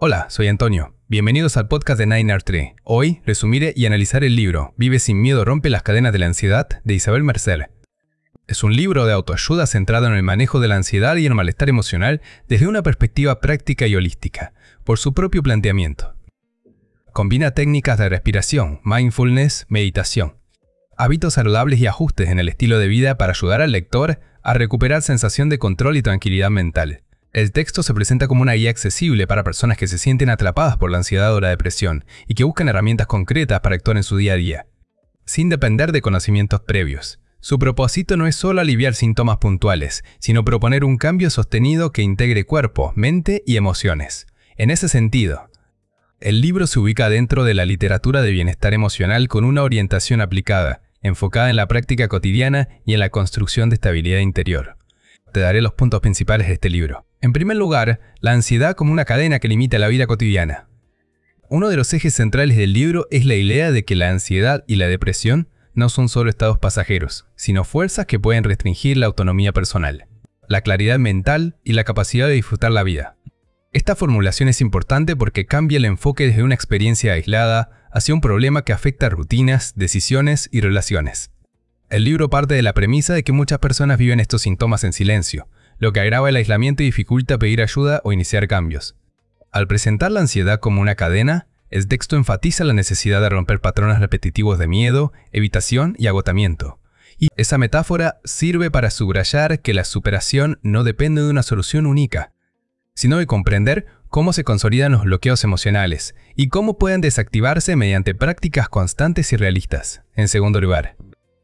Hola, soy Antonio. Bienvenidos al podcast de 9R3. Hoy resumiré y analizaré el libro Vive sin miedo, rompe las cadenas de la ansiedad de Isabel Mercer. Es un libro de autoayuda centrado en el manejo de la ansiedad y el malestar emocional desde una perspectiva práctica y holística, por su propio planteamiento. Combina técnicas de respiración, mindfulness, meditación, hábitos saludables y ajustes en el estilo de vida para ayudar al lector a recuperar sensación de control y tranquilidad mental. El texto se presenta como una guía accesible para personas que se sienten atrapadas por la ansiedad o la depresión y que buscan herramientas concretas para actuar en su día a día, sin depender de conocimientos previos. Su propósito no es solo aliviar síntomas puntuales, sino proponer un cambio sostenido que integre cuerpo, mente y emociones. En ese sentido, el libro se ubica dentro de la literatura de bienestar emocional con una orientación aplicada, enfocada en la práctica cotidiana y en la construcción de estabilidad interior. Te daré los puntos principales de este libro. En primer lugar, la ansiedad como una cadena que limita la vida cotidiana. Uno de los ejes centrales del libro es la idea de que la ansiedad y la depresión no son solo estados pasajeros, sino fuerzas que pueden restringir la autonomía personal, la claridad mental y la capacidad de disfrutar la vida. Esta formulación es importante porque cambia el enfoque desde una experiencia aislada hacia un problema que afecta rutinas, decisiones y relaciones. El libro parte de la premisa de que muchas personas viven estos síntomas en silencio, lo que agrava el aislamiento y dificulta pedir ayuda o iniciar cambios. Al presentar la ansiedad como una cadena, el texto enfatiza la necesidad de romper patrones repetitivos de miedo, evitación y agotamiento. Y esa metáfora sirve para subrayar que la superación no depende de una solución única, sino de comprender cómo se consolidan los bloqueos emocionales y cómo pueden desactivarse mediante prácticas constantes y realistas. En segundo lugar,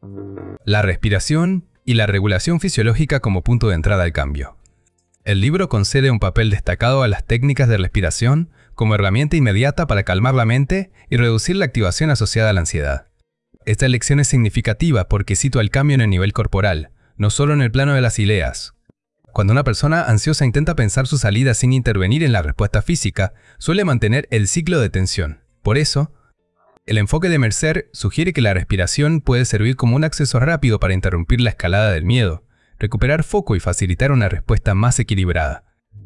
la respiración y la regulación fisiológica como punto de entrada al cambio. El libro concede un papel destacado a las técnicas de respiración como herramienta inmediata para calmar la mente y reducir la activación asociada a la ansiedad. Esta elección es significativa porque sitúa el cambio en el nivel corporal, no solo en el plano de las ideas. Cuando una persona ansiosa intenta pensar su salida sin intervenir en la respuesta física, suele mantener el ciclo de tensión. Por eso, el enfoque de Mercer sugiere que la respiración puede servir como un acceso rápido para interrumpir la escalada del miedo, recuperar foco y facilitar una respuesta más equilibrada.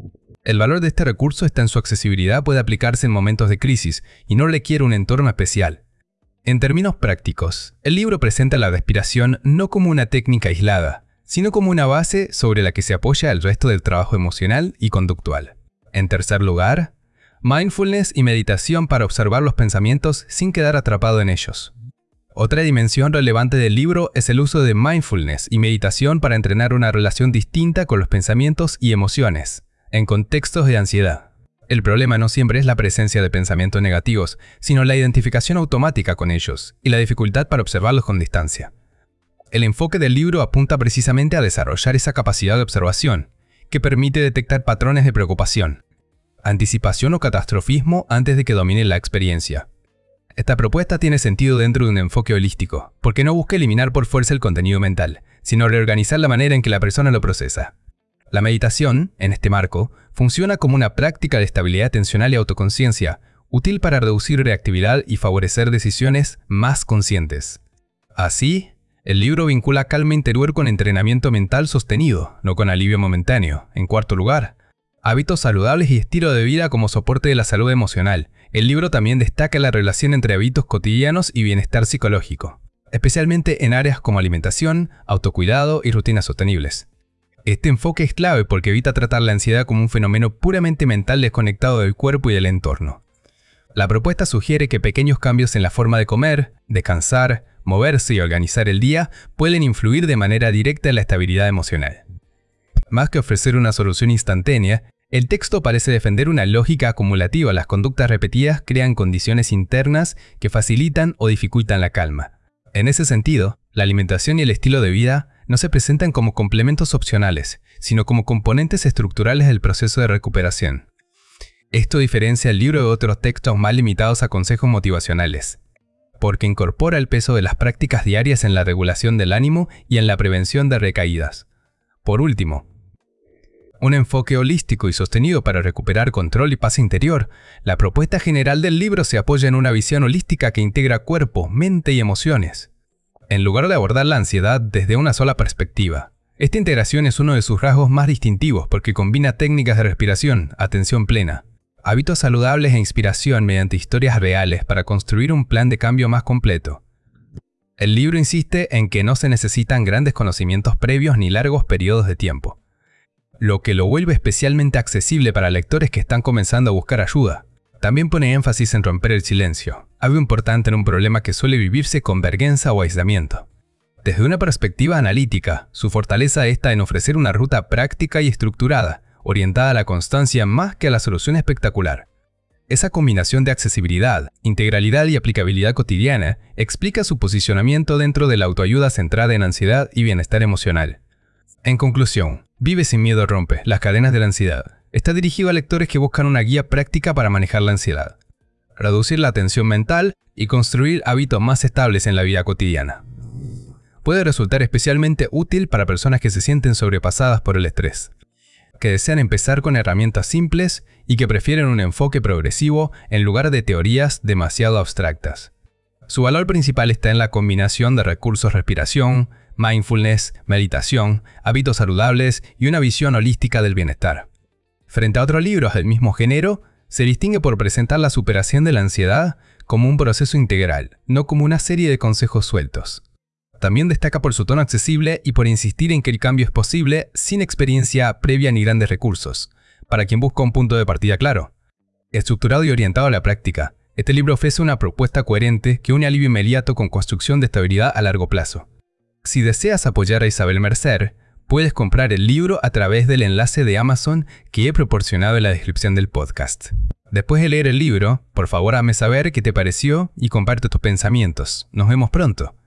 El valor de este recurso está en su accesibilidad, puede aplicarse en momentos de crisis y no requiere un entorno especial. En términos prácticos, el libro presenta la respiración no como una técnica aislada, sino como una base sobre la que se apoya el resto del trabajo emocional y conductual. En tercer lugar, mindfulness y meditación para observar los pensamientos sin quedar atrapado en ellos. Otra dimensión relevante del libro es el uso de mindfulness y meditación para entrenar una relación distinta con los pensamientos y emociones, en contextos de ansiedad. El problema no siempre es la presencia de pensamientos negativos, sino la identificación automática con ellos y la dificultad para observarlos con distancia. El enfoque del libro apunta precisamente a desarrollar esa capacidad de observación, que permite detectar patrones de preocupación, anticipación o catastrofismo antes de que domine la experiencia. Esta propuesta tiene sentido dentro de un enfoque holístico, porque no busca eliminar por fuerza el contenido mental, sino reorganizar la manera en que la persona lo procesa. La meditación, en este marco, funciona como una práctica de estabilidad atencional y autoconciencia, útil para reducir reactividad y favorecer decisiones más conscientes. Así, el libro vincula calma interior con entrenamiento mental sostenido, no con alivio momentáneo. En cuarto lugar, hábitos saludables y estilo de vida como soporte de la salud emocional. El libro también destaca la relación entre hábitos cotidianos y bienestar psicológico, especialmente en áreas como alimentación, autocuidado y rutinas sostenibles. Este enfoque es clave porque evita tratar la ansiedad como un fenómeno puramente mental desconectado del cuerpo y del entorno. La propuesta sugiere que pequeños cambios en la forma de comer, descansar, moverse y organizar el día pueden influir de manera directa en la estabilidad emocional. Más que ofrecer una solución instantánea, el texto parece defender una lógica acumulativa. Las conductas repetidas crean condiciones internas que facilitan o dificultan la calma. En ese sentido, la alimentación y el estilo de vida no se presentan como complementos opcionales, sino como componentes estructurales del proceso de recuperación. Esto diferencia el libro de otros textos más limitados a consejos motivacionales, porque incorpora el peso de las prácticas diarias en la regulación del ánimo y en la prevención de recaídas. Por último, un enfoque holístico y sostenido para recuperar control y paz interior. La propuesta general del libro se apoya en una visión holística que integra cuerpo, mente y emociones, en lugar de abordar la ansiedad desde una sola perspectiva. Esta integración es uno de sus rasgos más distintivos porque combina técnicas de respiración, atención plena, Hábitos saludables e inspiración mediante historias reales para construir un plan de cambio más completo. El libro insiste en que no se necesitan grandes conocimientos previos ni largos periodos de tiempo, lo que lo vuelve especialmente accesible para lectores que están comenzando a buscar ayuda. También pone énfasis en romper el silencio, algo importante en un problema que suele vivirse con vergüenza o aislamiento. Desde una perspectiva analítica, su fortaleza está en ofrecer una ruta práctica y estructurada, orientada a la constancia más que a la solución espectacular. Esa combinación de accesibilidad, integralidad y aplicabilidad cotidiana explica su posicionamiento dentro de la autoayuda centrada en ansiedad y bienestar emocional. En conclusión, Vive sin miedo rompe las cadenas de la ansiedad. Está dirigido a lectores que buscan una guía práctica para manejar la ansiedad, reducir la tensión mental y construir hábitos más estables en la vida cotidiana. Puede resultar especialmente útil para personas que se sienten sobrepasadas por el estrés, que desean empezar con herramientas simples y que prefieren un enfoque progresivo en lugar de teorías demasiado abstractas. Su valor principal está en la combinación de recursos respiración, mindfulness, meditación, hábitos saludables y una visión holística del bienestar. Frente a otros libros del mismo género, se distingue por presentar la superación de la ansiedad como un proceso integral, no como una serie de consejos sueltos. También destaca por su tono accesible y por insistir en que el cambio es posible sin experiencia previa ni grandes recursos, para quien busca un punto de partida claro. Estructurado y orientado a la práctica, este libro ofrece una propuesta coherente que une alivio inmediato con construcción de estabilidad a largo plazo. Si deseas apoyar a Isabel Mercer, puedes comprar el libro a través del enlace de Amazon que he proporcionado en la descripción del podcast. Después de leer el libro, por favor hazme saber qué te pareció y comparte tus pensamientos. Nos vemos pronto.